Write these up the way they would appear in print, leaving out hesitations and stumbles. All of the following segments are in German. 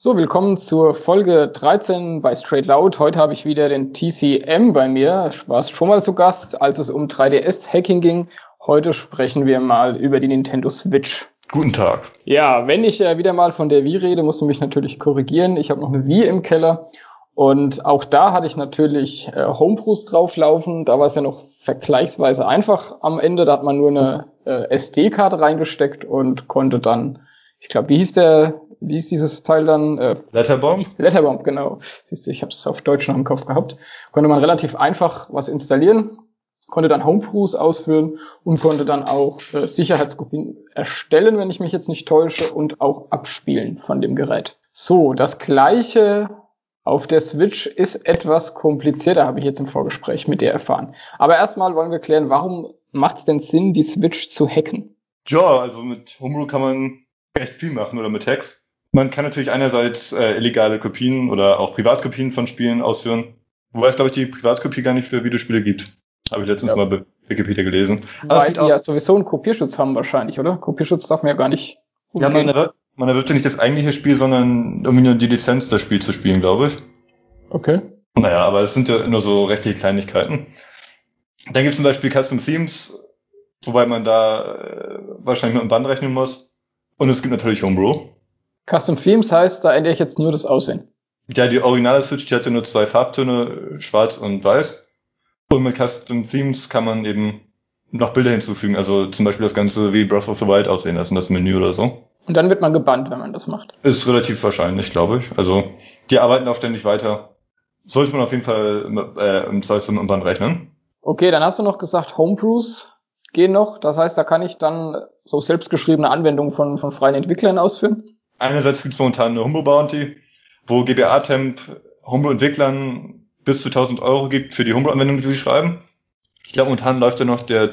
So, willkommen zur Folge 13 bei Straight Loud. Heute habe ich wieder den TCM bei mir. Warst schon mal zu Gast, als es um 3DS-Hacking ging. Heute sprechen wir mal über die Nintendo Switch. Guten Tag. Ja, wenn ich wieder mal von der Wii rede, musst du mich natürlich korrigieren. Ich habe noch eine Wii im Keller und auch da hatte ich natürlich Homebrews drauflaufen. Da war es ja noch vergleichsweise einfach am Ende. Da hat man nur eine SD-Karte reingesteckt und konnte dann, ich glaube, wie hieß dieses Teil dann? Letterbomb? Letterbomb, genau. Siehst du, ich habe es auf Deutsch noch im Kopf gehabt. Konnte man relativ einfach was installieren, konnte dann Homebrews ausführen und konnte dann auch Sicherheitskopien erstellen, wenn ich mich jetzt nicht täusche, und auch abspielen von dem Gerät. So, das Gleiche auf der Switch ist etwas komplizierter, habe ich jetzt im Vorgespräch mit dir erfahren. Aber erstmal wollen wir klären, warum macht es denn Sinn, die Switch zu hacken? Ja, also mit Homebrew kann man recht viel machen oder mit Hacks. Man kann natürlich einerseits illegale Kopien oder auch Privatkopien von Spielen ausführen. Wobei es, glaube ich, die Privatkopie gar nicht für Videospiele gibt. Habe ich letztens mal bei Wikipedia gelesen. Aber weil die ja sowieso einen Kopierschutz haben wahrscheinlich, oder? Kopierschutz darf man ja gar nicht umgehen. Ja, man erwirbt ja nicht das eigentliche Spiel, sondern irgendwie nur die Lizenz, das Spiel zu spielen, glaube ich. Okay. Naja, aber es sind ja nur so rechtliche Kleinigkeiten. Dann gibt es zum Beispiel Custom Themes, wobei man da wahrscheinlich mit einem Band rechnen muss. Und es gibt natürlich Homebrew. Custom Themes heißt, da ändere ich jetzt nur das Aussehen. Ja, die originale Switch, die hatte nur 2 Farbtöne, schwarz und weiß. Und mit Custom Themes kann man eben noch Bilder hinzufügen, also zum Beispiel das Ganze wie Breath of the Wild aussehen lassen, das Menü oder so. Und dann wird man gebannt, wenn man das macht. Ist relativ wahrscheinlich, glaube ich. Also die arbeiten auch ständig weiter. Sollte man auf jeden Fall im Zweifel im Band rechnen. Okay, dann hast du noch gesagt, Homebrews gehen noch. Das heißt, da kann ich dann so selbstgeschriebene Anwendungen von freien Entwicklern ausführen? Einerseits gibt es momentan eine Homebrew Bounty, wo GBA-Temp Homebrew-Entwicklern bis zu 1.000 € gibt für die Homebrew-Anwendung, die sie schreiben. Ich glaube, momentan laufen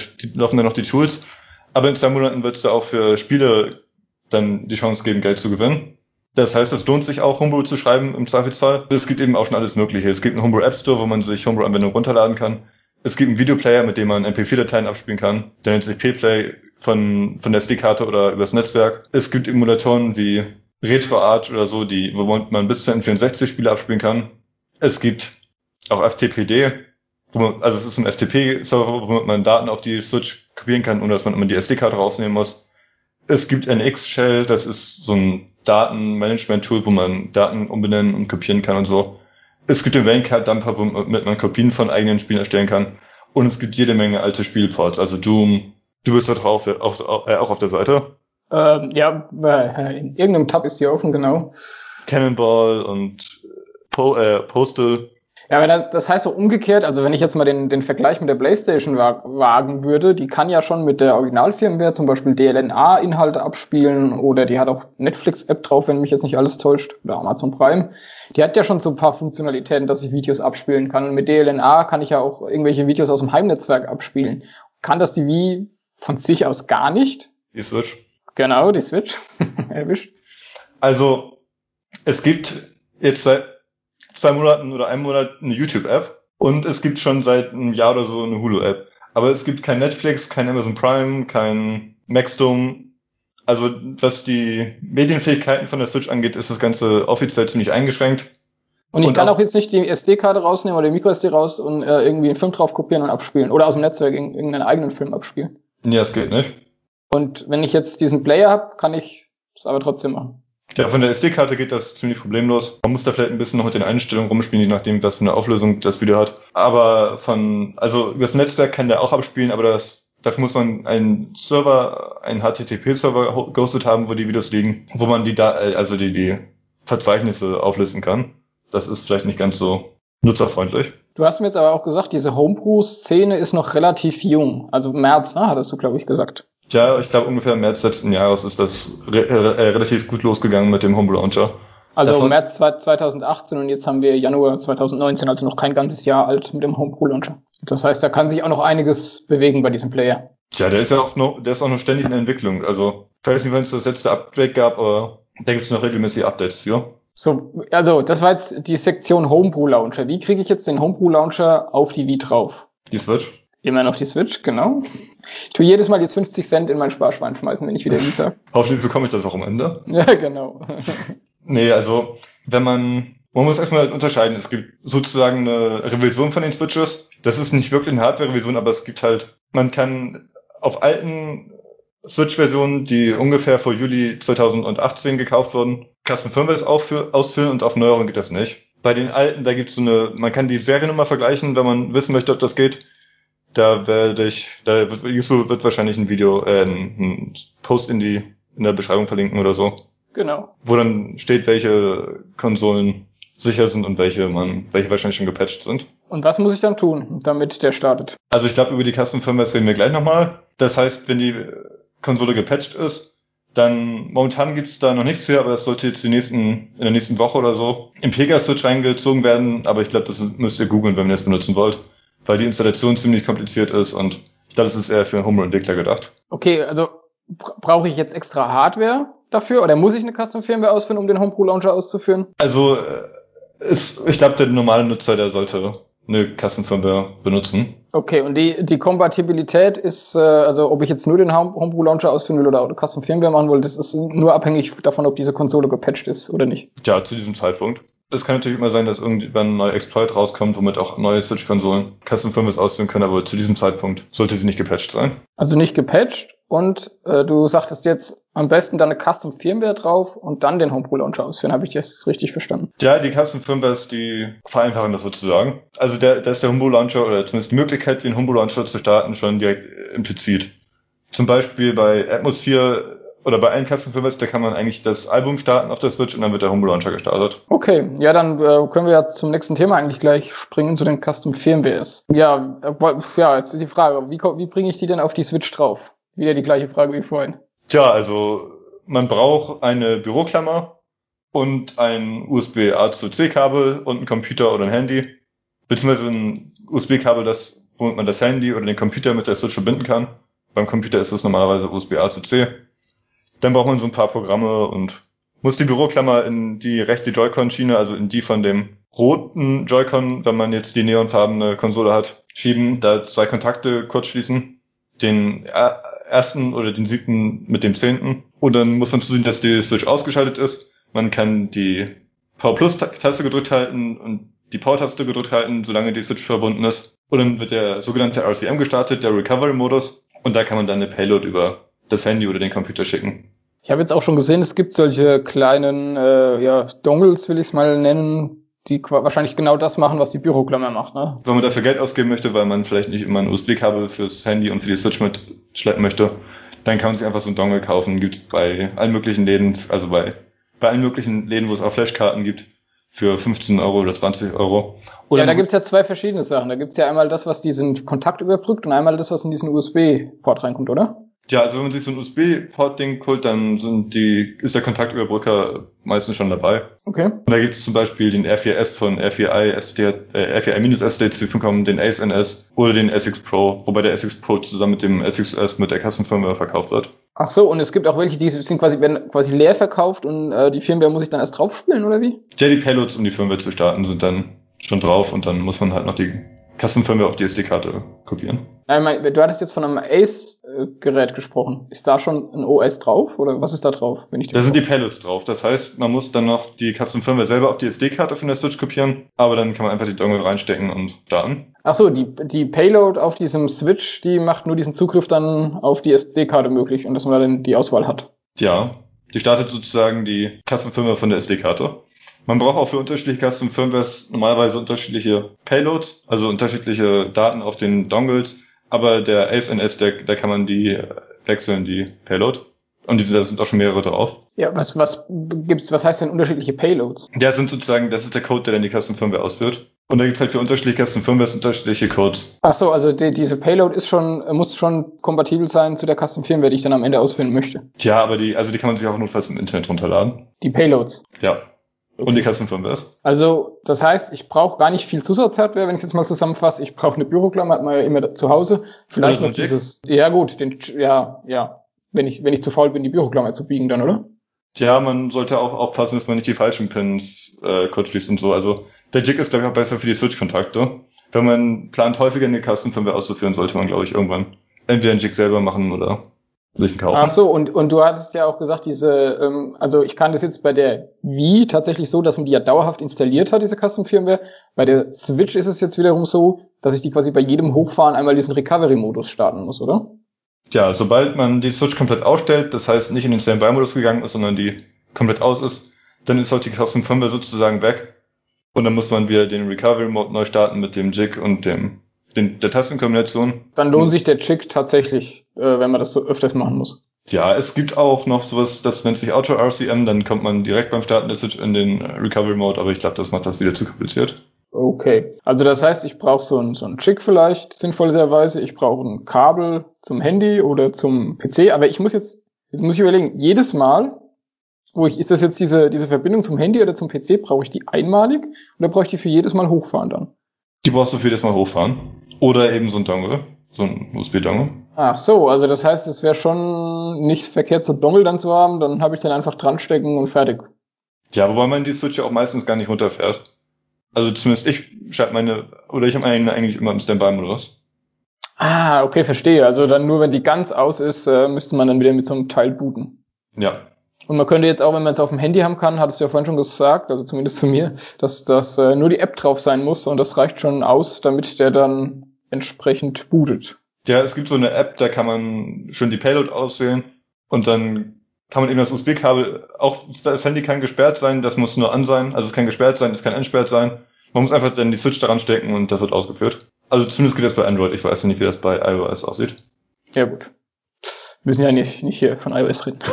da noch die Tools. Aber in 2 Monaten wird es da auch für Spiele dann die Chance geben, Geld zu gewinnen. Das heißt, es lohnt sich auch, Homebrew zu schreiben im Zweifelsfall. Es gibt eben auch schon alles Mögliche. Es gibt einen Homebrew App Store, wo man sich Homebrew-Anwendungen runterladen kann. Es gibt einen Videoplayer, mit dem man MP4-Dateien abspielen kann. Der nennt sich P-Play von der SD-Karte oder übers Netzwerk. Es gibt Emulatoren wie RetroArch oder so, wo man bis zu N64-Spiele abspielen kann. Es gibt auch FTPD, also es ist ein FTP-Server, womit man Daten auf die Switch kopieren kann, ohne dass man immer die SD-Karte rausnehmen muss. Es gibt NX-Shell, das ist so ein Datenmanagement-Tool, wo man Daten umbenennen und kopieren kann und so. Es gibt den Vanecard-Dumper, womit man Kopien von eigenen Spielen erstellen kann. Und es gibt jede Menge alte Spielports, also Doom. Du bist da drauf, auch auf der Seite. Ja, in irgendeinem Tab ist die offen, genau. Cannonball und Postal. Ja, das heißt so umgekehrt, also wenn ich jetzt mal den Vergleich mit der PlayStation wagen würde, die kann ja schon mit der Originalfirmware zum Beispiel DLNA-Inhalte abspielen oder die hat auch Netflix-App drauf, wenn mich jetzt nicht alles täuscht, oder Amazon Prime. Die hat ja schon so ein paar Funktionalitäten, dass ich Videos abspielen kann. Und mit DLNA kann ich ja auch irgendwelche Videos aus dem Heimnetzwerk abspielen. Kann das die Wii von sich aus gar nicht? Die Switch. Genau, die Switch. Erwischt. Also, es gibt jetzt seit 2 Monaten oder einem Monat eine YouTube-App und es gibt schon seit einem Jahr oder so eine Hulu-App. Aber es gibt kein Netflix, kein Amazon Prime, kein Maxdome. Also was die Medienfähigkeiten von der Switch angeht, ist das Ganze offiziell ziemlich eingeschränkt. Und ich kann auch jetzt nicht die SD-Karte rausnehmen oder die Micro-SD raus und irgendwie einen Film drauf kopieren und abspielen. Oder aus dem Netzwerk irgendeinen eigenen Film abspielen. Nee, das geht nicht. Und wenn ich jetzt diesen Player habe, kann ich es aber trotzdem machen. Ja, von der SD-Karte geht das ziemlich problemlos. Man muss da vielleicht ein bisschen noch mit den Einstellungen rumspielen, je nachdem, was für eine Auflösung das Video hat. Aber also übers Netzwerk kann der auch abspielen, aber dafür muss man einen HTTP-Server gehostet haben, wo die Videos liegen, wo man die Verzeichnisse auflisten kann. Das ist vielleicht nicht ganz so nutzerfreundlich. Du hast mir jetzt aber auch gesagt, diese Homebrew-Szene ist noch relativ jung. Also März, ne, hattest du, glaube ich, gesagt. Ja, ich glaube ungefähr im März letzten Jahres ist das relativ gut losgegangen mit dem Homebrew Launcher. Also März 2018 und jetzt haben wir Januar 2019, also noch kein ganzes Jahr alt mit dem Homebrew Launcher. Das heißt, da kann sich auch noch einiges bewegen bei diesem Player. Tja, der ist auch noch ständig in Entwicklung. Also, ich weiß nicht, wann es das letzte Update gab, aber da gibt es noch regelmäßig Updates für. So, also das war jetzt die Sektion Homebrew Launcher. Wie kriege ich jetzt den Homebrew Launcher auf die Wii drauf? Die Switch? Immer noch die Switch, genau. Ich tue jedes Mal jetzt 50 Cent in mein Sparschwein schmeißen, wenn ich wieder Wii sage. Hoffentlich bekomme ich das auch am Ende. Ja, genau. Nee, also man muss erstmal unterscheiden. Es gibt sozusagen eine Revision von den Switches. Das ist nicht wirklich eine Hardware-Revision, aber es gibt halt, man kann auf alten Switch-Versionen, die ungefähr vor Juli 2018 gekauft wurden, Custom Firmwares ausführen und auf neueren geht das nicht. Bei den alten, da gibt's man kann die Seriennummer vergleichen, wenn man wissen möchte, ob das geht. Yusu wird wahrscheinlich ein Video, ein Post in der Beschreibung verlinken oder so. Genau. Wo dann steht, welche Konsolen sicher sind und welche wahrscheinlich schon gepatcht sind. Und was muss ich dann tun, damit der startet? Also ich glaube, über die Custom Firmware reden wir gleich nochmal. Das heißt, wenn die Konsole gepatcht ist, dann momentan gibt's da noch nichts für, aber das sollte jetzt in der nächsten Woche oder so im Pegaswitch reingezogen werden. Aber ich glaube, das müsst ihr googeln, wenn ihr das benutzen wollt, weil die Installation ziemlich kompliziert ist und ich glaube, das ist eher für Homebrew-Entwickler gedacht. Okay, also brauche ich jetzt extra Hardware dafür oder muss ich eine Custom Firmware ausführen, um den Homebrew Launcher auszuführen? Also ich glaube, der normale Nutzer, der sollte eine Custom Firmware benutzen. Okay, und die Kompatibilität ist, also ob ich jetzt nur den Homebrew Launcher ausführen will oder Custom Firmware machen will, das ist nur abhängig davon, ob diese Konsole gepatcht ist oder nicht. Ja, zu diesem Zeitpunkt. Es kann natürlich immer sein, dass irgendwann ein neuer Exploit rauskommt, womit auch neue Switch-Konsolen Custom Firmwares ausführen können, aber zu diesem Zeitpunkt sollte sie nicht gepatcht sein. Also nicht gepatcht und du sagtest jetzt am besten dann eine Custom Firmware drauf und dann den Homebrew Launcher ausführen. Habe ich das richtig verstanden? Ja, die Custom Firmwares, die vereinfachen das sozusagen. Also da ist der Homebrew Launcher oder zumindest die Möglichkeit, den Homebrew Launcher zu starten, schon direkt implizit. Zum Beispiel bei Atmosphere oder bei allen Custom Firmwares, da kann man eigentlich das Album starten auf der Switch und dann wird der Homebrew Launcher gestartet. Okay, ja, dann können wir ja zum nächsten Thema eigentlich gleich springen, zu den Custom Firmwares. Ja, jetzt ist die Frage, wie bringe ich die denn auf die Switch drauf? Wieder die gleiche Frage wie vorhin. Tja, also man braucht eine Büroklammer und ein USB-A zu C-Kabel und ein Computer oder ein Handy, beziehungsweise ein USB-Kabel, womit man das Handy oder den Computer mit der Switch verbinden kann. Beim Computer ist es normalerweise USB-A zu C. Dann braucht man so ein paar Programme und muss die Büroklammer in die rechte Joy-Con-Schiene, also in die von dem roten Joy-Con, wenn man jetzt die neonfarbene Konsole hat, schieben, da 2 Kontakte kurz schließen, den ersten oder den 7. mit dem 10. Und dann muss man zusehen, dass die Switch ausgeschaltet ist. Man kann die Power-Plus-Taste gedrückt halten und die Power-Taste gedrückt halten, solange die Switch verbunden ist. Und dann wird der sogenannte RCM gestartet, der Recovery-Modus. Und da kann man dann eine Payload über das Handy oder den Computer schicken. Ich habe jetzt auch schon gesehen, es gibt solche kleinen Dongles, will ich es mal nennen, die wahrscheinlich genau das machen, was die Büroklammer macht, ne? Wenn man dafür Geld ausgeben möchte, weil man vielleicht nicht immer ein USB-Kabel fürs Handy und für die Switch mitschleppen möchte, dann kann man sich einfach so einen Dongle kaufen. Gibt's bei allen möglichen Läden, also bei allen möglichen Läden, wo es auch Flashkarten gibt, für 15 Euro oder 20 Euro. Oder ja, da gibt's ja 2 verschiedene Sachen. Da gibt's ja einmal das, was diesen Kontakt überbrückt und einmal das, was in diesen USB-Port reinkommt, oder? Ja, also wenn man sich so ein USB-Port-Ding holt, dann ist der Kontaktüberbrücker meistens schon dabei. Okay. Und da gibt es zum Beispiel den R4S von R4i-SDC bekommen, den Ace NS oder den SX Pro, wobei der SX Pro zusammen mit dem SXS mit der Custom Firmware verkauft wird. Ach so, und es gibt auch welche, werden quasi leer verkauft und die Firmware muss ich dann erst draufspielen, oder wie? Ja, die Payloads, um die Firmware zu starten, sind dann schon drauf und dann muss man halt noch die Custom Firmware auf die SD-Karte kopieren. Du hattest jetzt von einem Ace-Gerät gesprochen. Ist da schon ein OS drauf oder was ist da drauf? Da sind die Payloads drauf. Das heißt, man muss dann noch die Custom Firmware selber auf die SD-Karte von der Switch kopieren, aber dann kann man einfach die Dongle reinstecken und starten. Ach so, die Payload auf diesem Switch, die macht nur diesen Zugriff dann auf die SD-Karte möglich und dass man dann die Auswahl hat. Ja, die startet sozusagen die Custom Firmware von der SD-Karte. Man braucht auch für unterschiedliche Custom Firmwares normalerweise unterschiedliche Payloads, also unterschiedliche Daten auf den Dongles. Aber der Ace NS, da kann man die wechseln, die Payload. Und da sind auch schon mehrere drauf. Ja, was heißt denn unterschiedliche Payloads? Das ist der Code, der dann die Custom Firmware ausführt. Und da gibt's halt für unterschiedliche Custom Firmwares unterschiedliche Codes. Ach so, also diese Payload muss schon kompatibel sein zu der Custom Firmware, die ich dann am Ende ausführen möchte. Tja, aber die kann man sich auch notfalls im Internet runterladen. Die Payloads? Ja. Und die Custom Firmwares. Also, das heißt, ich brauche gar nicht viel Zusatzhardware, wenn ich es jetzt mal zusammenfasse. Ich brauche eine Büroklammer, hat man ja immer zu Hause. Vielleicht noch dieses, ja gut, wenn ich zu faul bin, die Büroklammer zu biegen dann, oder? Ja, man sollte auch aufpassen, dass man nicht die falschen Pins kurz schließt und so. Also, der Jig ist, glaube ich, auch besser für die Switch-Kontakte. Wenn man plant, häufiger eine Custom Firmware auszuführen, sollte man, glaube ich, irgendwann entweder einen Jig selber machen oder sich kaufen. Ach so, und du hattest ja auch gesagt, also ich kann das jetzt bei der Wii tatsächlich so, dass man die ja dauerhaft installiert hat, diese Custom-Firmware. Bei der Switch ist es jetzt wiederum so, dass ich die quasi bei jedem Hochfahren einmal diesen Recovery-Modus starten muss, oder? Ja, sobald man die Switch komplett ausstellt, das heißt nicht in den Standby-Modus gegangen ist, sondern die komplett aus ist, dann ist auch die Custom Firmware sozusagen weg. Und dann muss man wieder den Recovery-Mode neu starten mit dem Jig und der Tastenkombination. Dann lohnt sich der Jig tatsächlich, wenn man das so öfters machen muss. Ja, es gibt auch noch sowas, das nennt sich Auto-RCM, dann kommt man direkt beim Starten der Switch in den Recovery-Mode, aber ich glaube, das macht das wieder zu kompliziert. Okay, also das heißt, ich brauche so ein Jig vielleicht, sinnvollerweise. Ich brauche ein Kabel zum Handy oder zum PC, aber jetzt muss ich überlegen, jedes Mal, ist das jetzt diese Verbindung zum Handy oder zum PC, brauche ich die einmalig oder brauche ich die für jedes Mal hochfahren dann? Die brauchst du für jedes Mal hochfahren. Oder eben so ein Dongle, so ein USB-Dongle. Ach so, also das heißt, es wäre schon nicht verkehrt, so Dongle dann zu haben, dann habe ich den einfach dran stecken und fertig. Ja, wobei man die Switch ja auch meistens gar nicht runterfährt. Also zumindest ich habe eigentlich immer im Standby-Modus. Ah, okay, verstehe. Also dann nur, wenn die ganz aus ist, müsste man dann wieder mit so einem Teil booten. Ja. Und man könnte jetzt auch, wenn man es auf dem Handy haben kann, hattest du ja vorhin schon gesagt, also zumindest zu mir, dass nur die App drauf sein muss und das reicht schon aus, damit der dann entsprechend bootet. Ja, es gibt so eine App, da kann man schön die Payload auswählen und dann kann man eben das USB-Kabel, auch das Handy kann gesperrt sein, das muss nur an sein, also es kann gesperrt sein, es kann entsperrt sein. Man muss einfach dann die Switch daran stecken und das wird ausgeführt. Also zumindest geht das bei Android, ich weiß ja nicht, wie das bei iOS aussieht. Ja gut. Wir müssen ja nicht hier von iOS reden.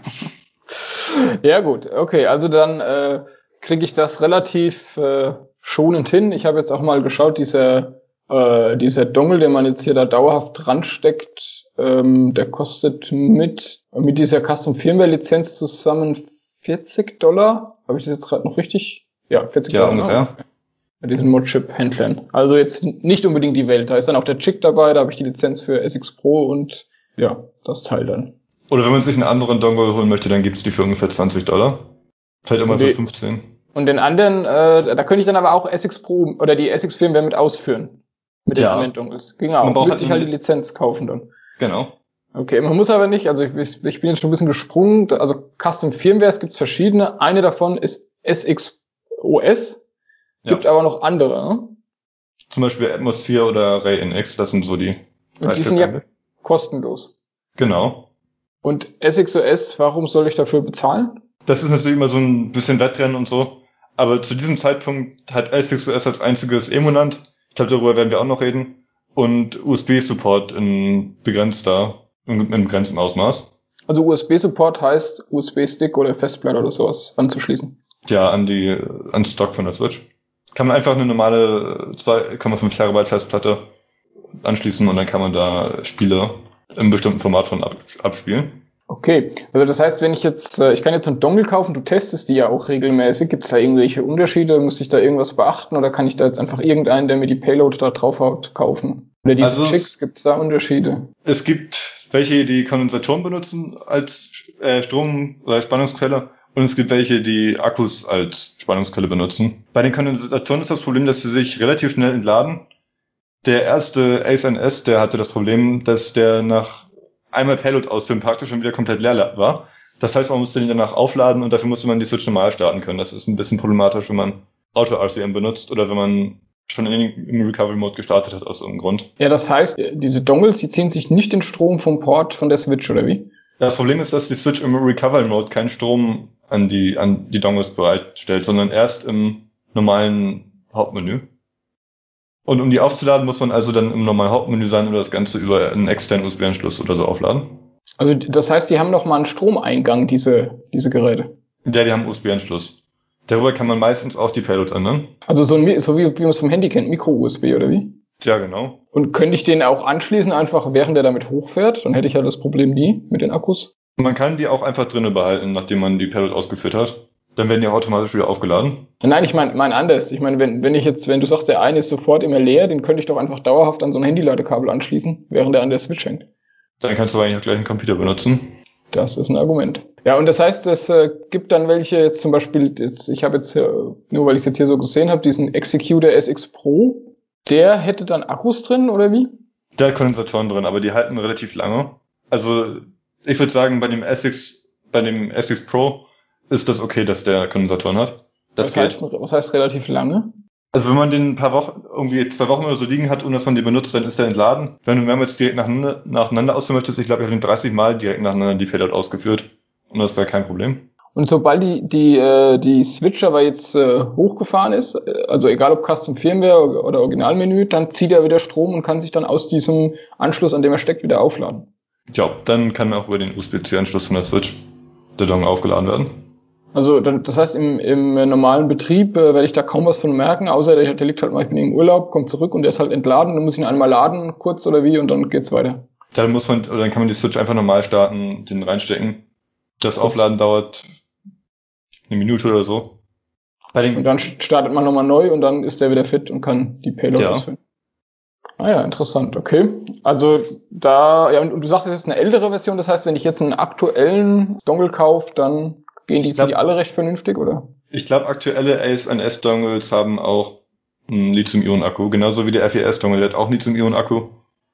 Ja gut, okay, also dann kriege ich das relativ schonend hin. Ich habe jetzt auch mal geschaut, dieser Dongle, den man jetzt hier da dauerhaft dran steckt, der kostet mit dieser Custom Firmware Lizenz zusammen $40. Habe ich das jetzt gerade noch richtig? Ja, $40. Ja, ungefähr. Ne? Bei diesen Modchip-Händlern. Also jetzt nicht unbedingt die Welt. Da ist dann auch der Chick dabei, da habe ich die Lizenz für SX Pro und ja, das Teil dann. Oder wenn man sich einen anderen Dongle holen möchte, dann gibt's die für ungefähr $20. Vielleicht auch mal für 15. Und den anderen, da könnte ich dann aber auch SX Pro oder die SX Firmware mit ausführen. Mit den anderen Dongles. Ging auch. Müsste ich halt die Lizenz kaufen dann. Genau. Okay, man muss aber nicht, also ich bin jetzt schon ein bisschen gesprungen, also Custom Firmwares gibt's verschiedene. Eine davon ist SXOS, gibt aber noch andere, ne? Zum Beispiel Atmosphere oder Ray NX, das sind so die Und die sind ja kostenlos. Genau. Und SXOS, warum soll ich dafür bezahlen? Das ist natürlich immer so ein bisschen Wettrennen und so. Aber zu diesem Zeitpunkt hat SXOS als einziges Emunant, ich glaube, darüber werden wir auch noch reden, und USB-Support in begrenztem Ausmaß. Also USB-Support heißt USB-Stick oder Festplatte oder sowas anzuschließen. Ja, an Stock von der Switch. Kann man einfach eine normale 2,5 Terabyte Festplatte anschließen und dann kann man da Spiele im bestimmten Format von abspielen. Okay, also das heißt, wenn ich kann jetzt so einen Dongle kaufen, du testest die ja auch regelmäßig. Gibt es da irgendwelche Unterschiede? Muss ich da irgendwas beachten oder kann ich da jetzt einfach irgendeinen, der mir die Payload da draufhaut, kaufen? Oder diese Chicks, gibt es da Unterschiede? Es gibt welche, die Kondensatoren benutzen als Strom- oder Spannungsquelle und es gibt welche, die Akkus als Spannungsquelle benutzen. Bei den Kondensatoren ist das Problem, dass sie sich relativ schnell entladen. Der erste Ace NS, der hatte das Problem, dass der nach einmal Payload ausführen praktisch schon wieder komplett leer war. Das heißt, man musste den danach aufladen und dafür musste man die Switch normal starten können. Das ist ein bisschen problematisch, wenn man Auto-RCM benutzt oder wenn man schon im Recovery-Mode gestartet hat aus irgendeinem Grund. Ja, das heißt, diese Dongles, die ziehen sich nicht den Strom vom Port von der Switch, oder wie? Das Problem ist, dass die Switch im Recovery-Mode keinen Strom an die Dongles bereitstellt, sondern erst im normalen Hauptmenü. Und um die aufzuladen, muss man also dann im normalen Hauptmenü sein oder das Ganze über einen externen USB-Anschluss oder so aufladen. Also das heißt, die haben noch mal einen Stromeingang, diese Geräte? Ja, die haben einen USB-Anschluss. Darüber kann man meistens auch die Payload ändern. Also so wie man es vom Handy kennt, Micro-USB, oder wie? Ja, genau. Und könnte ich den auch anschließen, einfach während der damit hochfährt? Dann hätte ich ja das Problem nie mit den Akkus. Man kann die auch einfach drinnen behalten, nachdem man die Payload ausgeführt hat. Dann werden die automatisch wieder aufgeladen. Nein, ich meine anders. Ich meine, wenn du sagst, der eine ist sofort immer leer, den könnte ich doch einfach dauerhaft an so ein Handyladekabel anschließen, während der an der Switch hängt. Dann kannst du eigentlich auch gleich einen Computer benutzen. Das ist ein Argument. Ja, und das heißt, es gibt dann welche, jetzt zum Beispiel, ich habe jetzt, nur weil ich es jetzt hier so gesehen habe, diesen Executor SX Pro, der hätte dann Akkus drin, oder wie? Der hat Kondensatoren drin, aber die halten relativ lange. Also ich würde sagen, bei dem SX Pro ist das okay, dass der Kondensatoren hat. Das geht. Was heißt relativ lange? Also wenn man den ein paar Wochen, irgendwie 2 Wochen oder so liegen hat, ohne dass man den benutzt, dann ist der entladen. Wenn du mehrmals direkt nacheinander ausführen möchtest, ich glaube, ich habe den 30 Mal direkt nacheinander die Payload ausgeführt. Und das wäre kein Problem. Und sobald die Switch aber jetzt hochgefahren ist, also egal ob Custom Firmware oder Originalmenü, dann zieht er wieder Strom und kann sich dann aus diesem Anschluss, an dem er steckt, wieder aufladen. Ja, dann kann auch über den USB-C-Anschluss von der Switch der Dongle aufgeladen werden. Also das heißt, im normalen Betrieb werde ich da kaum was von merken, außer der liegt halt mal, ich bin im Urlaub, kommt zurück und der ist halt entladen, dann muss ich ihn einmal laden, kurz oder wie, und dann geht's weiter. Dann kann man die Switch einfach normal starten, den reinstecken. Das Aufladen dauert 1 Minute oder so. Und dann startet man nochmal neu und dann ist der wieder fit und kann die Payload ausführen. Ah ja, interessant, okay. Also und du sagst, es ist eine ältere Version, das heißt, wenn ich jetzt einen aktuellen Dongle kaufe, dann sind die alle recht vernünftig, oder? Ich glaube, aktuelle AS&S-Dongles haben auch einen Lithium-Ionen-Akku, genauso wie der FES-Dongle, der hat auch einen Lithium-Ionen-Akku.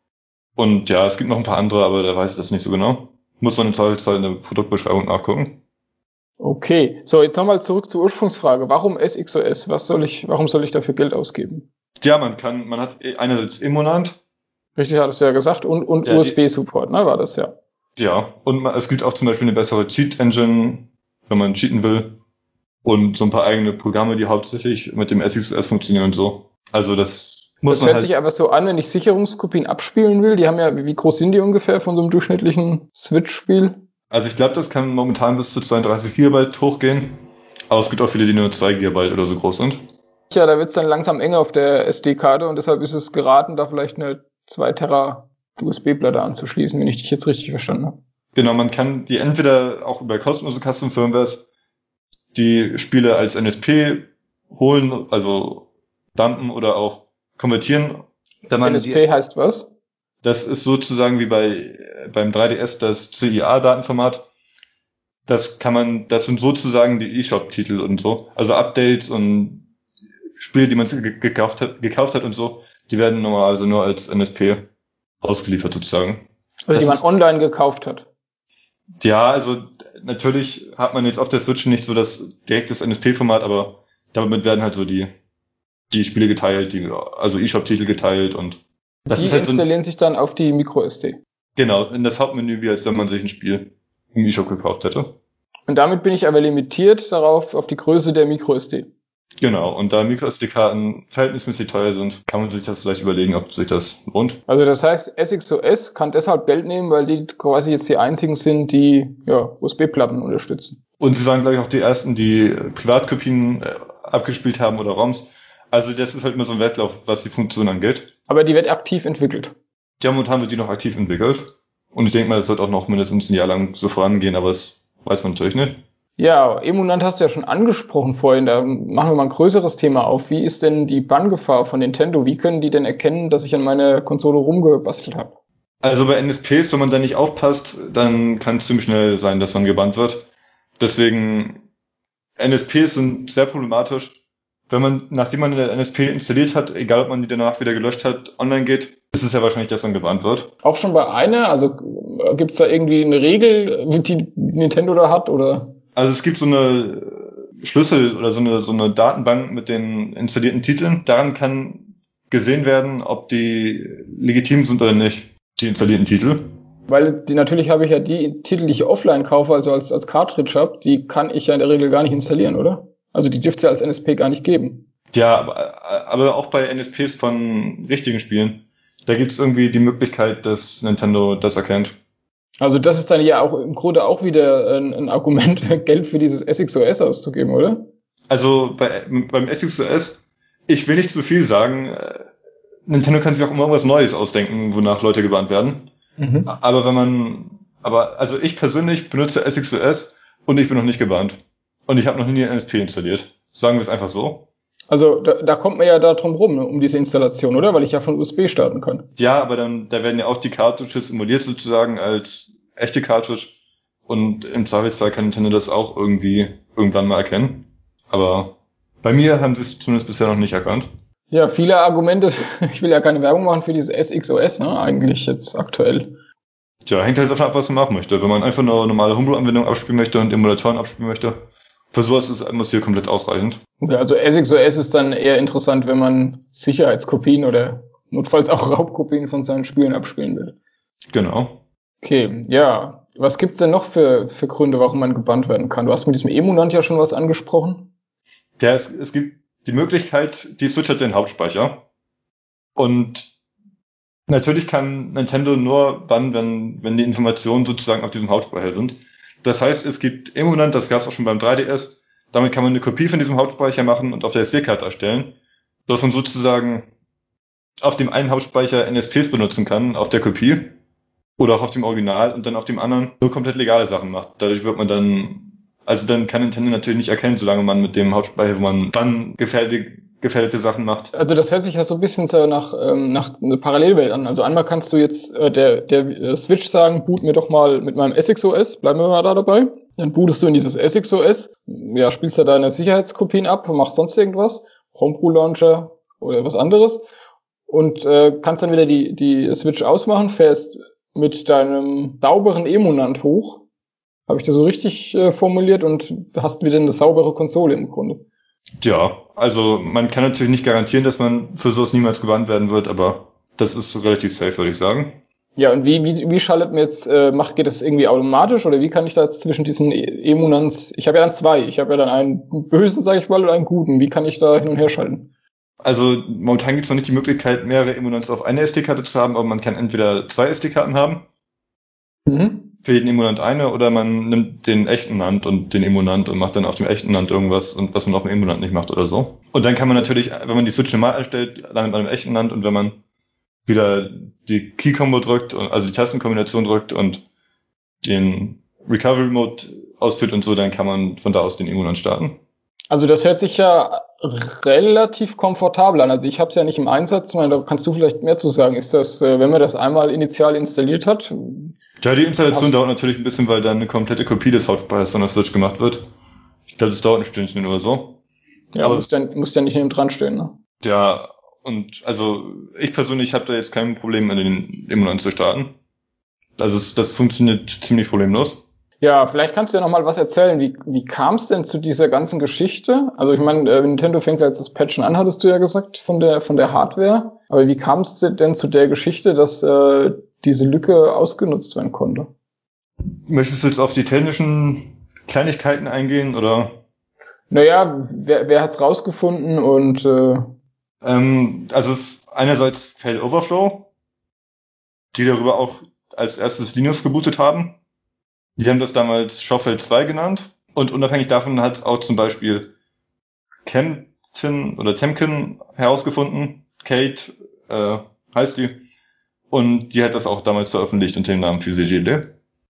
Und ja, es gibt noch ein paar andere, aber da weiß ich das nicht so genau. Muss man im Zweifelsfall in der Produktbeschreibung nachgucken. Okay, so jetzt nochmal zurück zur Ursprungsfrage. Warum SXOS? Warum soll ich dafür Geld ausgeben? Ja, man hat einerseits Emonant. Richtig, hattest du ja gesagt, und ja, USB-Support, ne, war das ja. Ja, und es gibt auch zum Beispiel eine bessere Cheat-Engine, wenn man cheaten will. Und so ein paar eigene Programme, die hauptsächlich mit dem SXOS funktionieren und so. Also das hört sich einfach so an, wenn ich Sicherungskopien abspielen will. Die haben ja, wie groß sind die ungefähr von so einem durchschnittlichen Switch-Spiel? Also ich glaube, das kann momentan bis zu 32 GB hochgehen. Aber es gibt auch viele, die nur 2 GB oder so groß sind. Ja, da wird es dann langsam enger auf der SD-Karte und deshalb ist es geraten, da vielleicht eine 2 Tera USB-Platte anzuschließen, wenn ich dich jetzt richtig verstanden habe. Genau, man kann die entweder auch über kostenlose Custom Firmwares die Spiele als NSP holen, also dumpen oder auch konvertieren. NSP heißt was? Das ist sozusagen wie beim 3DS das CIA-Datenformat. Das sind sozusagen die eShop-Titel und so. Also Updates und Spiele, die man gekauft hat und so, die werden normalerweise nur als NSP ausgeliefert sozusagen. Also die man online gekauft hat. Ja, also natürlich hat man jetzt auf der Switch nicht so das direktes NSP-Format, aber damit werden halt so die Spiele geteilt, also eShop-Titel geteilt und das die ist halt installieren sich dann auf die MicroSD. Genau, in das Hauptmenü, wie als wenn man sich ein Spiel im eShop gekauft hätte. Und damit bin ich aber limitiert auf die Größe der MicroSD. Genau, und da MicroSD-Karten verhältnismäßig teuer sind, kann man sich das vielleicht überlegen, ob sich das lohnt. Also das heißt, SXOS kann deshalb Geld nehmen, weil die quasi jetzt die einzigen sind, die USB-Platten unterstützen. Und sie waren, glaube ich, auch die ersten, die Privatkopien abgespielt haben oder ROMs. Also das ist halt immer so ein Wettlauf, was die Funktion angeht. Aber die wird aktiv entwickelt. Ja, momentan wird die noch aktiv entwickelt. Und ich denke mal, das wird auch noch mindestens ein Jahr lang so vorangehen, aber das weiß man natürlich nicht. Ja, Emunant hast du ja schon angesprochen vorhin, da machen wir mal ein größeres Thema auf. Wie ist denn die Banngefahr von Nintendo? Wie können die denn erkennen, dass ich an meiner Konsole rumgebastelt habe? Also bei NSPs, wenn man da nicht aufpasst, dann kann es ziemlich schnell sein, dass man gebannt wird. Deswegen, NSPs sind sehr problematisch. Nachdem man eine NSP installiert hat, egal ob man die danach wieder gelöscht hat, online geht, ist es ja wahrscheinlich, dass man gebannt wird. Auch schon bei einer? Also gibt's da irgendwie eine Regel, die Nintendo da hat, oder? Also es gibt so eine Schlüssel oder so eine Datenbank mit den installierten Titeln. Daran kann gesehen werden, ob die legitim sind oder nicht, die installierten Titel. Weil natürlich habe ich ja die Titel, die ich offline kaufe, also als Cartridge habe, die kann ich ja in der Regel gar nicht installieren, oder? Also die dürfte es ja als NSP gar nicht geben. Ja, aber auch bei NSPs von richtigen Spielen, da gibt's irgendwie die Möglichkeit, dass Nintendo das erkennt. Also das ist dann ja auch im Grunde auch wieder ein Argument, Geld für dieses SXOS auszugeben, oder? Also beim SXOS, ich will nicht zu viel sagen, Nintendo kann sich auch immer irgendwas Neues ausdenken, wonach Leute gebannt werden. Mhm. Also ich persönlich benutze SXOS und ich bin noch nicht gebannt. Und ich habe noch nie einen NSP installiert. Sagen wir es einfach so. Also da kommt man ja da drum rum, ne, um diese Installation, oder? Weil ich ja von USB starten kann. Ja, aber da werden ja auch die Cartridges emuliert sozusagen als echte Cartridge. Und im Zweifelsfall kann Nintendo das auch irgendwann mal erkennen. Aber bei mir haben sie es zumindest bisher noch nicht erkannt. Ja, viele Argumente. Ich will ja keine Werbung machen für dieses SXOS, ne, eigentlich jetzt aktuell. Tja, hängt halt davon ab, was man machen möchte. Wenn man einfach nur normale Homebrew-Anwendungen abspielen möchte und Emulatoren abspielen möchte, für sowas ist Atmos hier komplett ausreichend. Okay, also ASIC-OS ist dann eher interessant, wenn man Sicherheitskopien oder notfalls auch Raubkopien von seinen Spielen abspielen will. Genau. Okay, ja. Was gibt's denn noch für Gründe, warum man gebannt werden kann? Du hast mit diesem Emunant ja schon was angesprochen. Es gibt die Möglichkeit, die Switch hat den Hauptspeicher. Und natürlich kann Nintendo nur bannen, wenn die Informationen sozusagen auf diesem Hauptspeicher sind. Das heißt, es gibt Emunant, das gab es auch schon beim 3DS. Damit kann man eine Kopie von diesem Hauptspeicher machen und auf der SD-Karte erstellen, sodass man sozusagen auf dem einen Hauptspeicher NFTs benutzen kann, auf der Kopie, oder auch auf dem Original und dann auf dem anderen nur komplett legale Sachen macht. Dadurch wird man dann kann Nintendo natürlich nicht erkennen, solange man mit dem Hauptspeicher, wo man dann gefährdete Sachen macht. Also das hört sich ja so ein bisschen so nach einer Parallelwelt an. Also einmal kannst du jetzt der Switch sagen, boot mir doch mal mit meinem SXOS, bleiben wir mal da dabei. Dann bootest du in dieses SXOS, ja, spielst da deine Sicherheitskopien ab, machst sonst irgendwas, Homebrew Launcher oder was anderes und kannst dann wieder die Switch ausmachen, fährst mit deinem sauberen Emunant hoch. Habe ich das so richtig formuliert und hast wieder eine saubere Konsole im Grunde. Ja, also man kann natürlich nicht garantieren, dass man für sowas niemals gebannt werden wird, aber das ist relativ safe, würde ich sagen. Ja, und wie schaltet mir jetzt, geht das irgendwie automatisch oder wie kann ich da jetzt zwischen diesen Emunants, ich habe ja dann zwei, ich habe ja dann einen bösen, sage ich mal, und einen guten, wie kann ich da hin und her schalten? Also momentan gibt es noch nicht die Möglichkeit, mehrere Emunants auf eine SD-Karte zu haben, aber man kann entweder zwei SD-Karten haben, für jeden Emunant eine, oder man nimmt den echten NAND und den Emunant und macht dann auf dem echten NAND irgendwas, und was man auf dem Emunant nicht macht oder so. Und dann kann man natürlich, wenn man die Switch normal erstellt, landet man im echten NAND, und wenn man wieder die Key-Combo drückt, also die Tastenkombination drückt und den Recovery-Mode ausführt und so, dann kann man von da aus den Emunant starten. Also das hört sich ja relativ komfortabel an. Also ich habe es ja nicht im Einsatz, da kannst du vielleicht mehr zu sagen. Ist das, wenn man das einmal initial installiert hat? Ja, die Installation dauert natürlich ein bisschen, weil dann eine komplette Kopie des Hauptspeichers von der Switch gemacht wird. Ich glaube, das dauert ein Stündchen oder so. Ja, aber muss ja nicht neben dran stehen, ne? Ja, und also ich persönlich habe da jetzt kein Problem, in den Emulant zu starten. Also das funktioniert ziemlich problemlos. Ja, vielleicht kannst du ja noch mal was erzählen. Wie kam es denn zu dieser ganzen Geschichte? Also ich meine, Nintendo fängt ja jetzt das Patchen an, hattest du ja gesagt, von der Hardware. Aber wie kam es denn zu der Geschichte, dass diese Lücke ausgenutzt werden konnte? Möchtest du jetzt auf die technischen Kleinigkeiten eingehen, oder? Naja, wer hat's rausgefunden und Also es ist einerseits Fail Overflow, die darüber auch als erstes Linux gebootet haben. Die haben das damals Schaufel 2 genannt. Und unabhängig davon hat es auch zum Beispiel Kempton oder Temkin herausgefunden. Kate heißt die. Und die hat das auch damals veröffentlicht unter dem Namen PhysiGD.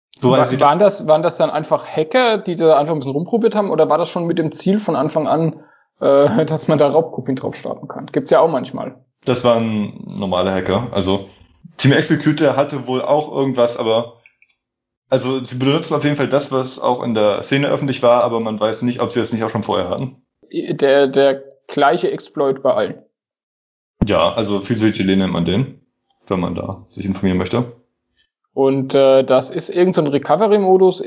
waren das dann einfach Hacker, die da einfach ein bisschen rumprobiert haben, oder war das schon mit dem Ziel von Anfang an, dass man da Raubkopien drauf starten kann? Gibt's ja auch manchmal. Das waren normale Hacker. Also Team Executor hatte wohl auch irgendwas, aber also sie benutzen auf jeden Fall das, was auch in der Szene öffentlich war, aber man weiß nicht, ob sie das nicht auch schon vorher hatten. Der gleiche Exploit bei allen. Ja, also PhysiGD nennt man den, wenn man da sich informieren möchte. Und das ist irgend so ein Recovery-Modus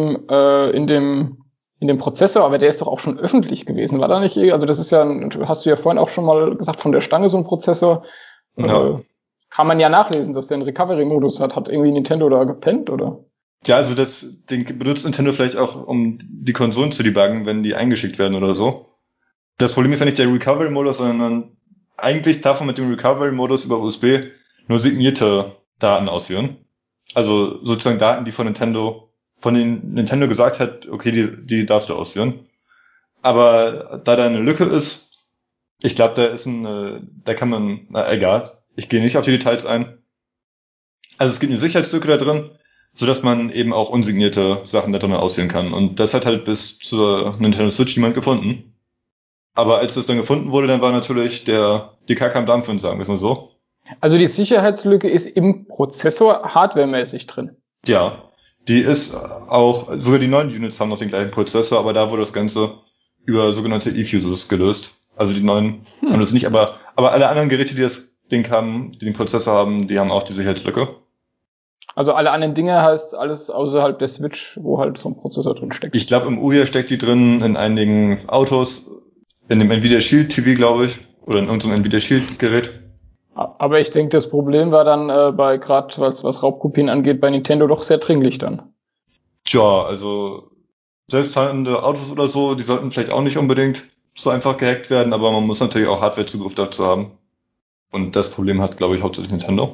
in dem Prozessor, aber der ist doch auch schon öffentlich gewesen, war da nicht? Also das ist ja, hast du ja vorhin auch schon mal gesagt, von der Stange so ein Prozessor. Ja. Kann man ja nachlesen, dass der einen Recovery-Modus hat. Hat irgendwie Nintendo da gepennt, oder? Ja, also den benutzt Nintendo vielleicht auch, um die Konsolen zu debuggen, wenn die eingeschickt werden oder so. Das Problem ist ja nicht der Recovery-Modus, sondern eigentlich darf man mit dem Recovery-Modus über USB nur signierte Daten ausführen. Also sozusagen Daten, die von denen Nintendo gesagt hat, okay, die darfst du ausführen. Aber da eine Lücke ist, ich glaube, da kann man, na egal, ich gehe nicht auf die Details ein. Also es gibt eine Sicherheitslücke da drin, sodass man eben auch unsignierte Sachen da drin ausführen kann. Und das hat halt bis zur Nintendo Switch niemand gefunden. Aber als das dann gefunden wurde, dann war natürlich die Kacke am Dampfen, sagen wir es mal so. Also die Sicherheitslücke ist im Prozessor hardwaremäßig drin. Ja, die ist auch, sogar die neuen Units haben noch den gleichen Prozessor, aber da wurde das Ganze über sogenannte eFuses gelöst. Also die neuen haben das nicht, aber alle anderen Geräte, die das Ding haben, die den Prozessor haben, die haben auch die Sicherheitslücke. Also alle anderen Dinge heißt alles außerhalb der Switch, wo halt so ein Prozessor drin steckt. Ich glaube, im Ouya steckt die drin, in einigen Autos, in dem Nvidia Shield TV, glaube ich, oder in irgendeinem Nvidia Shield Gerät. Aber ich denke, das Problem war dann bei gerade was Raubkopien angeht, bei Nintendo doch sehr dringlich dann. Tja, also selbstfahrende Autos oder so, die sollten vielleicht auch nicht unbedingt so einfach gehackt werden, aber man muss natürlich auch Hardwarezugriff dazu haben. Und das Problem hat, glaube ich, hauptsächlich Nintendo.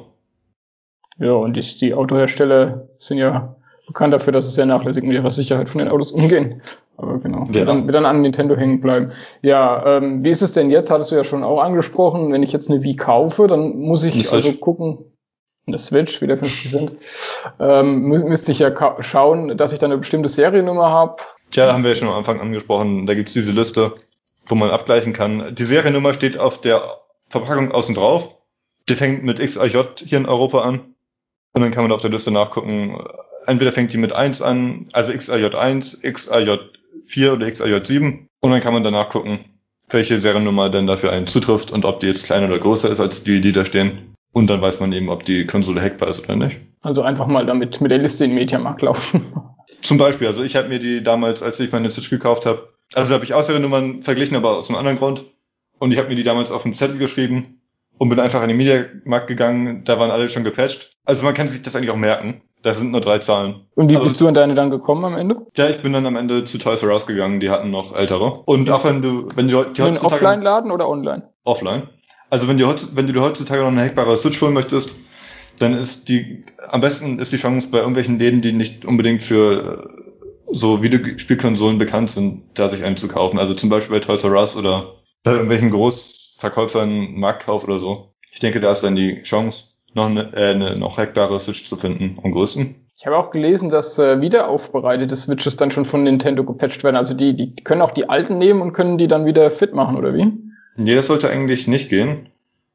Ja, und die Autohersteller sind ja bekannt dafür, dass sie sehr nachlässig mit ihrer Sicherheit von den Autos umgehen. Aber genau, Ja. wird dann an Nintendo hängen bleiben. Ja, wie ist es denn jetzt? Hattest du ja schon auch angesprochen, wenn ich jetzt eine Wii kaufe, dann muss ich also gucken, eine Switch, wieder 50 Cent, müsste ich ja schauen, dass ich dann eine bestimmte Seriennummer habe. Tja, haben wir ja schon am Anfang angesprochen, da gibt's diese Liste, wo man abgleichen kann. Die Seriennummer steht auf der Verpackung außen drauf. Die fängt mit XAJ hier in Europa an. Und dann kann man auf der Liste nachgucken, entweder fängt die mit 1 an, also XAJ1, XAJ4 oder XAJ7. Und dann kann man danach gucken, welche Seriennummer denn dafür einen zutrifft und ob die jetzt kleiner oder größer ist als die da stehen. Und dann weiß man eben, ob die Konsole hackbar ist oder nicht. Also einfach mal damit mit der Liste in den Mediamarkt laufen. Zum Beispiel, also ich habe mir die damals, als ich meine Switch gekauft habe, also habe ich auch Seriennummern verglichen, aber aus einem anderen Grund. Und ich habe mir die damals auf einen Zettel geschrieben und bin einfach in den Mediamarkt gegangen, da waren alle schon gepatcht. Also man kann sich das eigentlich auch merken. Das sind nur 3 Zahlen. Und wie bist du an deine dann gekommen am Ende? Ja, ich bin dann am Ende zu Toys R Us gegangen, die hatten noch ältere. Und auch wenn du die heutzutage... Offline-Laden oder online? Offline. Also wenn du heutzutage noch eine hackbare Switch holen möchtest, dann ist am besten ist die Chance bei irgendwelchen Läden, die nicht unbedingt für so Videospielkonsolen bekannt sind, da sich einen zu kaufen. Also zum Beispiel bei Toys R Us oder bei irgendwelchen Großverkäufern, Marktkauf oder so. Ich denke, da ist dann die Chance, noch eine noch hackbare Switch zu finden, am größten. Ich habe auch gelesen, dass wiederaufbereitete Switches dann schon von Nintendo gepatcht werden. Also die können auch die alten nehmen und können die dann wieder fit machen, oder wie? Nee, das sollte eigentlich nicht gehen,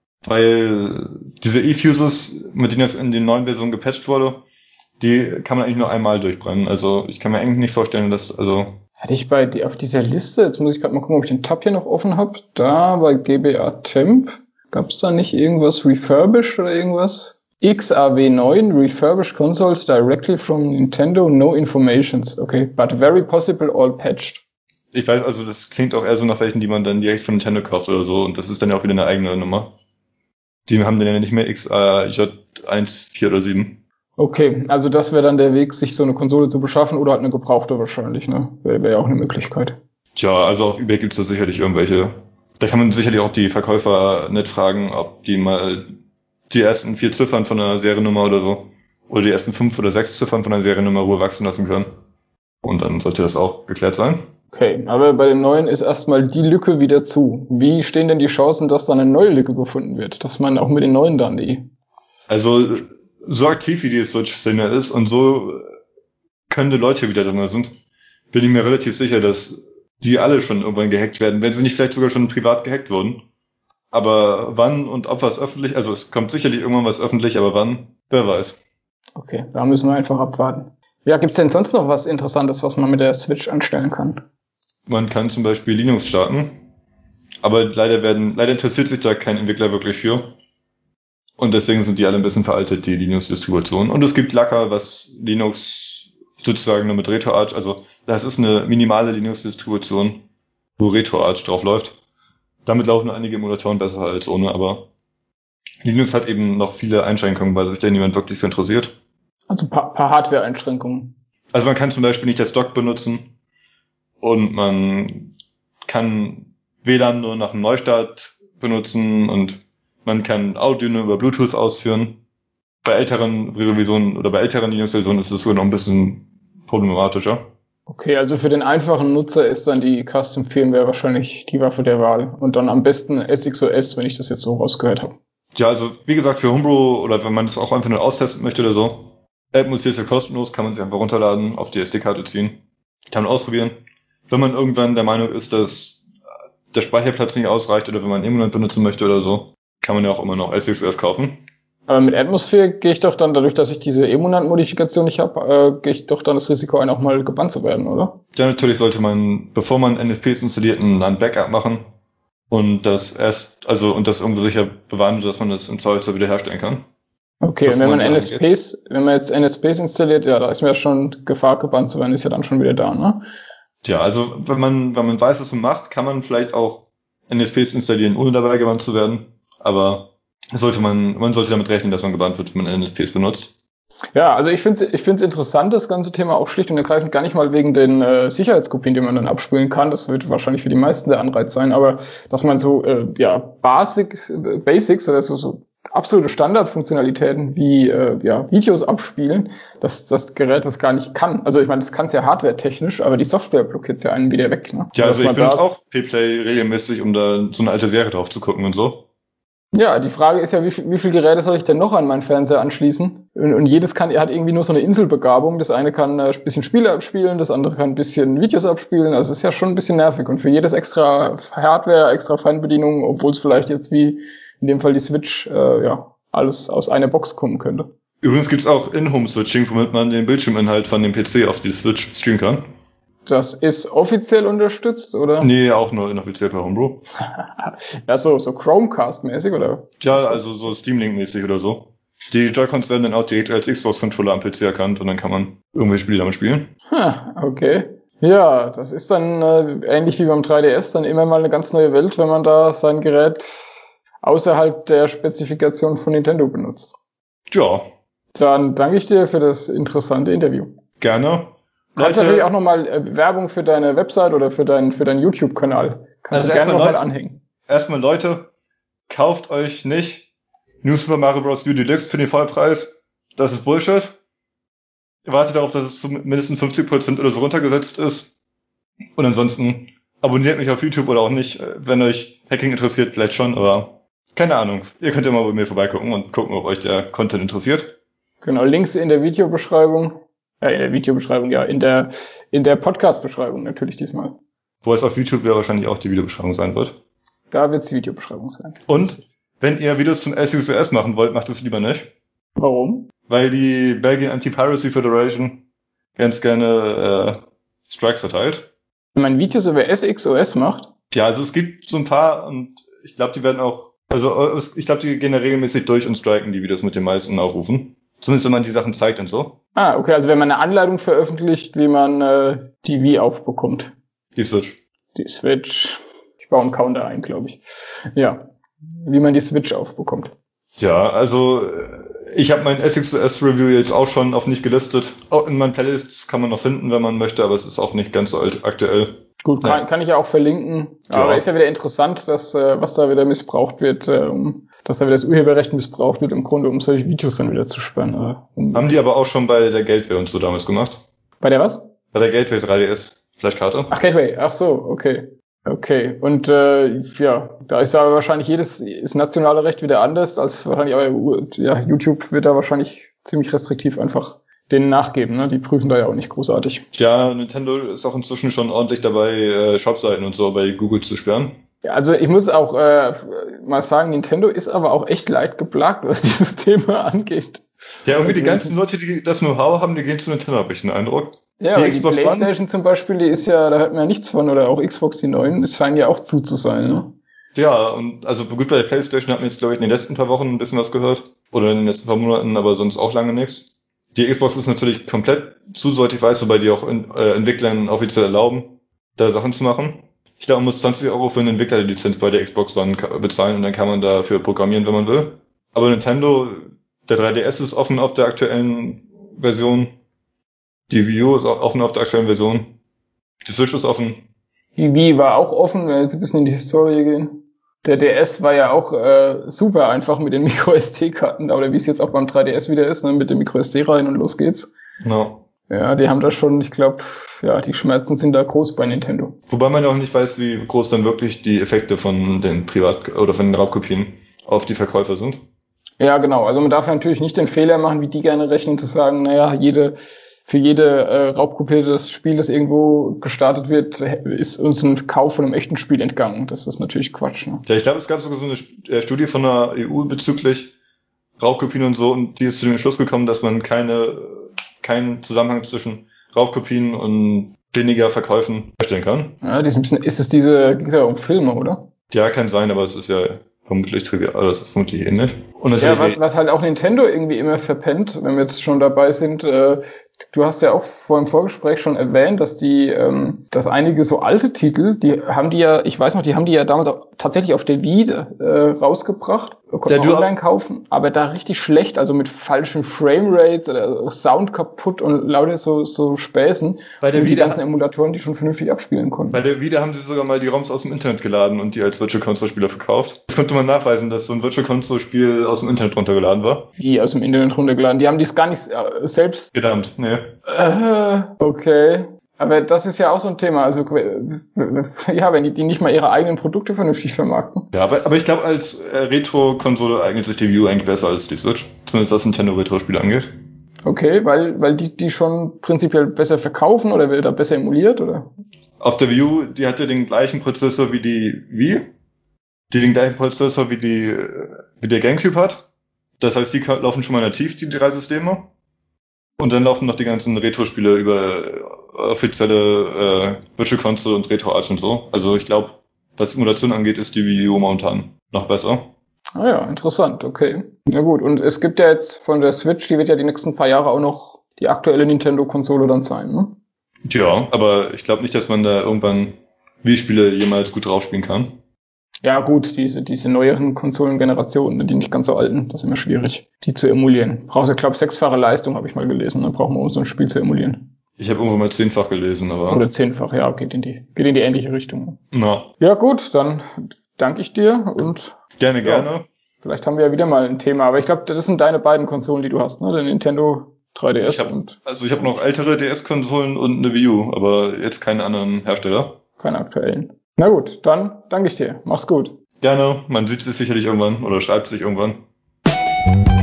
weil diese eFuses, mit denen das in den neuen Versionen gepatcht wurde, die kann man eigentlich nur einmal durchbrennen. Also ich kann mir eigentlich nicht vorstellen, dass, also... Hatte ich auf dieser Liste, jetzt muss ich gerade mal gucken, ob ich den Tab hier noch offen habe, da bei GBA Temp, gab es da nicht irgendwas refurbished oder irgendwas? XAW9, refurbished consoles directly from Nintendo, no informations. Okay, but very possible all patched. Ich weiß, also das klingt auch eher so nach welchen, die man dann direkt von Nintendo kauft oder so. Und das ist dann ja auch wieder eine eigene Nummer. Die haben dann ja nicht mehr XAJ1, 4 oder 7. Okay, also das wäre dann der Weg, sich so eine Konsole zu beschaffen oder halt eine gebrauchte wahrscheinlich, ne? Wäre ja auch eine Möglichkeit. Tja, also auf eBay gibt's da sicherlich irgendwelche. Da kann man sicherlich auch die Verkäufer nett fragen, ob die mal die ersten 4 Ziffern von einer Seriennummer oder so, oder die ersten 5 oder 6 Ziffern von einer Seriennummer Ruhe wachsen lassen können. Und dann sollte das auch geklärt sein. Okay, aber bei dem neuen ist erstmal die Lücke wieder zu. Wie stehen denn die Chancen, dass dann eine neue Lücke gefunden wird? Dass man auch mit den neuen dann die... Also, so aktiv wie die Switch-Szene ist und so könnte Leute wieder drin sind, bin ich mir relativ sicher, dass die alle schon irgendwann gehackt werden, wenn sie nicht vielleicht sogar schon privat gehackt wurden. Aber wann und ob was öffentlich, also es kommt sicherlich irgendwann was öffentlich, aber wann, wer weiß. Okay, da müssen wir einfach abwarten. Ja, gibt's denn sonst noch was Interessantes, was man mit der Switch anstellen kann? Man kann zum Beispiel Linux starten, aber leider interessiert sich da kein Entwickler wirklich für. Und deswegen sind die alle ein bisschen veraltet, die Linux-Distributionen. Und es gibt Lacquer, was Linux sozusagen nur mit RetroArch, also das ist eine minimale Linux-Distribution, wo RetroArch drauf läuft. Damit laufen einige Emulatoren besser als ohne, aber Linux hat eben noch viele Einschränkungen, weil sich da niemand wirklich für interessiert. Also ein paar Hardware-Einschränkungen. Also man kann zum Beispiel nicht das Dock benutzen und man kann WLAN nur nach einem Neustart benutzen und man kann Audio nur über Bluetooth ausführen. Bei älteren Revisionen oder bei älteren Linux-Versionen ist es sogar noch ein bisschen problematischer. Okay, also für den einfachen Nutzer ist dann die Custom Firmware wahrscheinlich die Waffe der Wahl. Und dann am besten SXOS, wenn ich das jetzt so rausgehört habe. Ja, also wie gesagt, für Homebrew oder wenn man das auch einfach nur austesten möchte oder so, AppMus ist ja kostenlos, kann man sich einfach runterladen, auf die SD-Karte ziehen. Kann man ausprobieren. Wenn man irgendwann der Meinung ist, dass der Speicherplatz nicht ausreicht oder wenn man Emulant benutzen möchte oder so, kann man ja auch immer noch SXOS kaufen. Aber mit Atmosphere gehe ich doch dann, dadurch, dass ich diese Emulant-Modifikation nicht habe, gehe ich doch dann das Risiko ein, auch mal gebannt zu werden, oder? Ja, natürlich sollte man, bevor man NFPs installiert, ein Backup machen und das irgendwo sicher bewahren, dass man das im Zweifelsfall wiederherstellen kann. Okay, und wenn man jetzt NSPs installiert, ja, da ist mir ja schon Gefahr, gebannt zu werden, ist ja dann schon wieder da, ne? Tja, also wenn man weiß, was man macht, kann man vielleicht auch NSPs installieren, ohne dabei gebannt zu werden. Aber man sollte damit rechnen, dass man gebannt wird, wenn man NSPs benutzt. Ja, also ich finde es interessant, das ganze Thema auch schlicht und ergreifend gar nicht mal wegen den Sicherheitskopien, die man dann abspielen kann. Das wird wahrscheinlich für die meisten der Anreiz sein, aber dass man so Basics oder so absolute Standardfunktionalitäten wie Videos abspielen, dass das Gerät das gar nicht kann. Also ich meine, das kann es ja hardwaretechnisch, aber die Software blockiert es ja einen wieder weg. Ne? Ja, also ich benutze auch Pplay regelmäßig, um da so eine alte Serie drauf zu gucken und so. Ja, die Frage ist ja, wie viel Geräte soll ich denn noch an meinen Fernseher anschließen? Und jedes hat irgendwie nur so eine Inselbegabung. Das eine kann ein bisschen Spiele abspielen, das andere kann ein bisschen Videos abspielen. Also es ist ja schon ein bisschen nervig. Und für jedes extra Hardware, extra Fernbedienung, obwohl es vielleicht jetzt wie in dem Fall die Switch, alles aus einer Box kommen könnte. Übrigens gibt's auch In-Home-Switching, womit man den Bildschirminhalt von dem PC auf die Switch streamen kann. Das ist offiziell unterstützt, oder? Nee, auch nur inoffiziell per Homebrew. Ja, so Chromecast-mäßig, oder? Ja, also so Steam Link-mäßig oder so. Die Joy-Cons werden dann auch direkt als Xbox-Controller am PC erkannt und dann kann man irgendwelche Spiele damit spielen. Okay. Ja, das ist dann ähnlich wie beim 3DS dann immer mal eine ganz neue Welt, wenn man da sein Gerät außerhalb der Spezifikation von Nintendo benutzt. Ja. Dann danke ich dir für das interessante Interview. Gerne. Du kannst natürlich auch nochmal Werbung für deine Website oder für deinen YouTube-Kanal. Kannst du gerne nochmal anhängen. Erstmal Leute, kauft euch nicht New Super Mario Bros. U Deluxe für den Vollpreis. Das ist Bullshit. Wartet darauf, dass es zu mindestens 50% oder so runtergesetzt ist. Und ansonsten abonniert mich auf YouTube oder auch nicht. Wenn euch Hacking interessiert, vielleicht schon, aber keine Ahnung. Ihr könnt ja mal bei mir vorbeigucken und gucken, ob euch der Content interessiert. Genau, Links in der Videobeschreibung. In der Podcast-Beschreibung natürlich diesmal. Wo es auf YouTube ja wahrscheinlich auch die Videobeschreibung sein wird. Da wird es die Videobeschreibung sein. Und wenn ihr Videos zum SUS machen wollt, macht es lieber nicht. Warum? Weil die Belgian Anti-Piracy Federation ganz gerne Strikes verteilt. Wenn man Videos über SXOS macht? Ja, also es gibt so ein paar und ich glaube, die werden auch, ich glaube, die gehen da regelmäßig durch und striken die Videos mit den meisten Aufrufen. Zumindest wenn man die Sachen zeigt und so. Ah, okay, also wenn man eine Anleitung veröffentlicht, wie man die Wii aufbekommt. Die Switch. Die Switch. Ich baue einen Counter ein, glaube ich. Ja, wie man die Switch aufbekommt. Ja, also ich habe mein SXOS-Review jetzt auch schon auf nicht gelistet. Auch in meinen Playlists kann man noch finden, wenn man möchte, aber es ist auch nicht ganz so aktuell. Gut, kann ich ja auch verlinken. Ja. Aber ist ja wieder interessant, dass was da wieder missbraucht wird, dass da wieder das Urheberrecht missbraucht wird, im Grunde, um solche Videos dann wieder zu sperren. Haben die aber auch schon bei der Gateway und so damals gemacht. Bei der was? Bei der Gateway 3DS Flashkarte. Ach, Gateway, ach so, okay. Okay, und da ist ja wahrscheinlich jedes nationale Recht wieder anders, als wahrscheinlich, aber YouTube wird da wahrscheinlich ziemlich restriktiv einfach denen nachgeben, ne? Die prüfen da ja auch nicht großartig. Ja, Nintendo ist auch inzwischen schon ordentlich dabei, Shopseiten und so bei Google zu sperren. Ja, also ich muss auch mal sagen, Nintendo ist aber auch echt leidgeplagt, was dieses Thema angeht. Ja, irgendwie die ganzen Leute, die das Know-how haben, die gehen zu Nintendo, habe ich den Eindruck. Ja, die PlayStation zum Beispiel, die ist ja, da hört man ja nichts von, oder auch Xbox, die neuen, es scheinen ja auch zu sein, ne? Ja, und also gut, bei der PlayStation hat man jetzt, glaube ich, in den letzten paar Wochen ein bisschen was gehört. Oder in den letzten paar Monaten, aber sonst auch lange nichts. Die Xbox ist natürlich komplett zu, soweit ich weiß, wobei die auch Entwicklern offiziell erlauben, da Sachen zu machen. Ich glaube, man muss 20 € für eine Entwicklerlizenz bei der Xbox One bezahlen und dann kann man dafür programmieren, wenn man will. Aber Nintendo, der 3DS ist offen auf der aktuellen Version. Die Wii U ist auch offen auf der aktuellen Version. Die Switch ist offen. Die Wii war auch offen, wenn wir jetzt ein bisschen in die Historie gehen. Der DS war ja auch super einfach mit den Micro-SD-Karten, oder wie es jetzt auch beim 3DS wieder ist, ne, mit dem Micro-SD rein und los geht's. Genau. Ja, die haben da schon, ich glaube, ja, die Schmerzen sind da groß bei Nintendo. Wobei man ja auch nicht weiß, wie groß dann wirklich die Effekte von den oder von den Raubkopien auf die Verkäufer sind. Ja, genau. Also man darf ja natürlich nicht den Fehler machen, wie die gerne rechnen, zu sagen, naja, für jede Raubkopie des Spiels, das irgendwo gestartet wird, ist uns ein Kauf von einem echten Spiel entgangen. Das ist natürlich Quatsch. Ne? Ja, ich glaube, es gab sogar so eine Studie von der EU bezüglich Raubkopien und so, und die ist zu dem Schluss gekommen, dass man keinen Zusammenhang zwischen Raubkopien und weniger Verkäufen herstellen kann. Ja, geht ja um Filme, oder? Ja, kann sein, aber es ist ja vermutlich trivial, das ist vermutlich ähnlich. Und ja, was halt auch Nintendo irgendwie immer verpennt, wenn wir jetzt schon dabei sind, du hast ja auch vor im Vorgespräch schon erwähnt, dass einige so alte Titel, ich weiß noch, die haben die ja damals auch tatsächlich auf der Wii rausgebracht, konnte man online kaufen, aber da richtig schlecht, also mit falschen Framerates oder Sound kaputt und lauter so Späßen und die ganzen Emulatoren, die schon vernünftig abspielen konnten. Bei der Wii, da haben sie sogar mal die ROMs aus dem Internet geladen und die als Virtual Console Spieler verkauft. Das konnte man nachweisen, dass so ein Virtual Console Spiel aus dem Internet runtergeladen war. Wie aus dem Internet runtergeladen? Die haben dies gar nicht selbst... Verdammt, ne. Okay. Aber das ist ja auch so ein Thema. Also, ja, wenn die nicht mal ihre eigenen Produkte vernünftig vermarkten. Ja, aber ich glaube, als Retro-Konsole eignet sich die Wii U eigentlich besser als die Switch. Zumindest was Nintendo-Retro-Spiele angeht. Okay, weil die schon prinzipiell besser verkaufen oder wird da besser emuliert, oder? Auf der Wii U, die hatte den gleichen Prozessor wie die Wii. Die den gleichen Prozessor wie der GameCube hat. Das heißt, die laufen schon mal nativ, die drei Systeme. Und dann laufen noch die ganzen Retro-Spiele über offizielle Virtual Console und Retro Arch und so. Also ich glaube, was Emulation angeht, ist die Wii U momentan noch besser. Ah ja, interessant, okay. Na gut, und es gibt ja jetzt von der Switch, die wird ja die nächsten paar Jahre auch noch die aktuelle Nintendo-Konsole dann sein, ne? Tja, aber ich glaube nicht, dass man da irgendwann Wii-Spiele jemals gut draufspielen kann. Ja gut, diese neueren Konsolengenerationen, die nicht ganz so alten, das ist immer schwierig, die zu emulieren. Braucht ja, glaube ich, 6-fache Leistung, habe ich mal gelesen, dann brauchen wir, um so ein Spiel zu emulieren. Ich habe irgendwo mal 10-fach gelesen, aber... Oder 10-fach, ja, geht in die ähnliche Richtung. Na. Ja gut, dann danke ich dir und... Gerne. Vielleicht haben wir ja wieder mal ein Thema, aber ich glaube, das sind deine beiden Konsolen, die du hast, ne? Der Nintendo 3DS ich habe noch ältere DS-Konsolen und eine Wii U, aber jetzt keine anderen Hersteller. Keine aktuellen. Na gut, dann danke ich dir. Mach's gut. Gerne, man sieht es sicherlich irgendwann oder schreibt sich irgendwann.